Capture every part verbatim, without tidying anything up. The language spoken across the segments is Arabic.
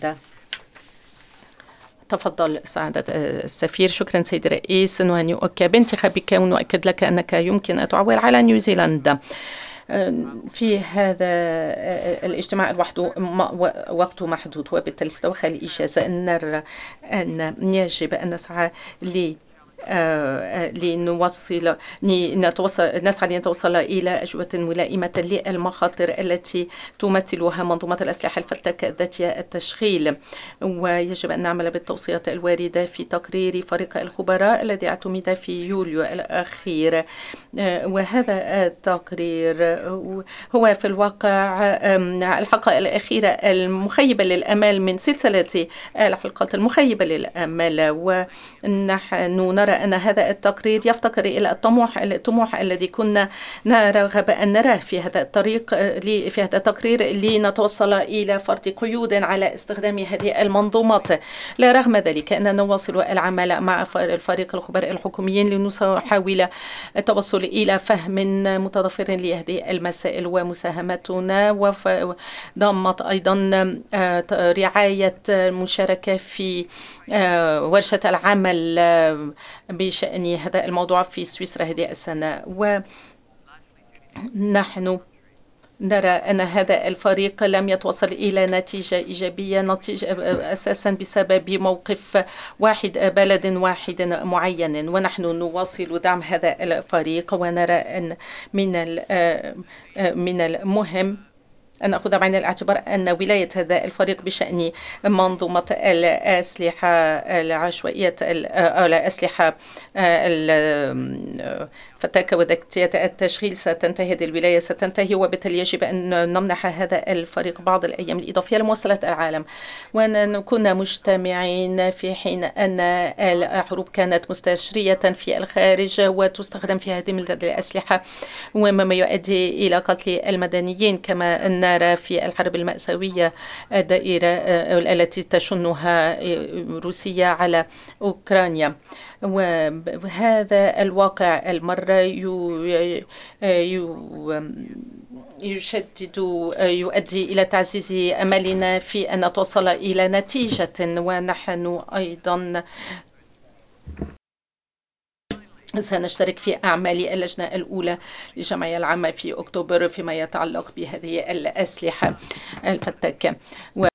القيادة. تفضل سعادة السفير. شكرا سيد الرئيس، ونؤكد بانتخابك ونؤكد لك أنك يمكن أن تعول على نيوزيلندا في هذا الاجتماع الوحد وقت محدود، وبالتالي ستوخى الإجازة أن نرى أن يجب أن نسعى ل لنوصل نتوصل نسعى لنتوصل إلى أجوبة ملائمة للمخاطر التي تمثلها منظومة الأسلحة الفتاكة ذاتية التشغيل. ويجب أن نعمل بالتوصيات الواردة في تقرير فريق الخبراء الذي اعتمد في يوليو الأخير. وهذا التقرير هو في الواقع الحلقة الأخيرة المخيبة للأمال من سلسلة الحلقات المخيبة للأمال. ونحن نرى أن هذا التقرير يفتقر إلى الطموح الطموح الذي كنا نرغب أن نراه في هذا الطريق في هذا التقرير لنتوصل إلى فرض قيود على استخدام هذه المنظومات. لا رغم ذلك أننا نواصل العمل مع الفريق الخبراء الحكوميين لنحاول التوصل إلى فهم متضافر لهذه المسائل. ومساهمتنا وضمت أيضا رعاية مشاركة في ورشة العمل بشأن هذا الموضوع في سويسرا هذه السنة. ونحن نرى أن هذا الفريق لم يتوصل إلى نتيجة إيجابية نتيجة أساسا بسبب موقف واحد بلد واحد معين. ونحن نواصل دعم هذا الفريق، ونرى أن من من المهم أن نأخذ بعين الاعتبار أن ولاية هذا الفريق بشأن منظومة الأسلحة العشوائية الأسلحة الفتاكة وذاتية التشغيل ستنتهي، هذه الولاية ستنتهي، وبالتالي يجب أن نمنح هذا الفريق بعض الأيام الإضافية لمواصلة العالم. ونكون مجتمعين في حين أن الحروب كانت مستشرية في الخارج وتستخدم في هذه الأسلحة، ومما يؤدي إلى قتل المدنيين كما نرى في الحرب المأساوية الدائرة التي تشنها روسيا على أوكرانيا. وهذا الواقع المرة يشدد يؤدي إلى تعزيز أملنا في أن نتوصل إلى نتيجة. ونحن أيضا سنشترك في أعمال اللجنة الأولى للجمعية العامة في أكتوبر فيما يتعلق بهذه الأسلحة الفتاكة. و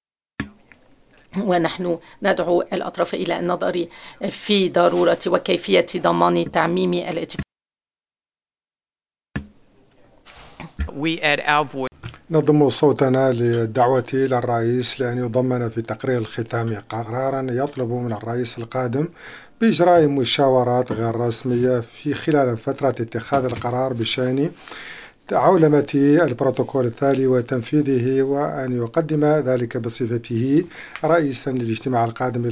ونحن ندعو الأطراف إلى النظر في ضرورة وكيفية ضمان تعميم الاتفاق. نضم صوتنا للدعوة إلى الرئيس لأن يضمن في تقرير الختامي قرارا يطلب من الرئيس القادم بإجراء مشاورات غير رسمية في خلال فترة اتخاذ القرار بشأن عولمة البروتوكول الثاني وتنفيذه، وأن يقدم ذلك بصفته رئيسا للاجتماع القادم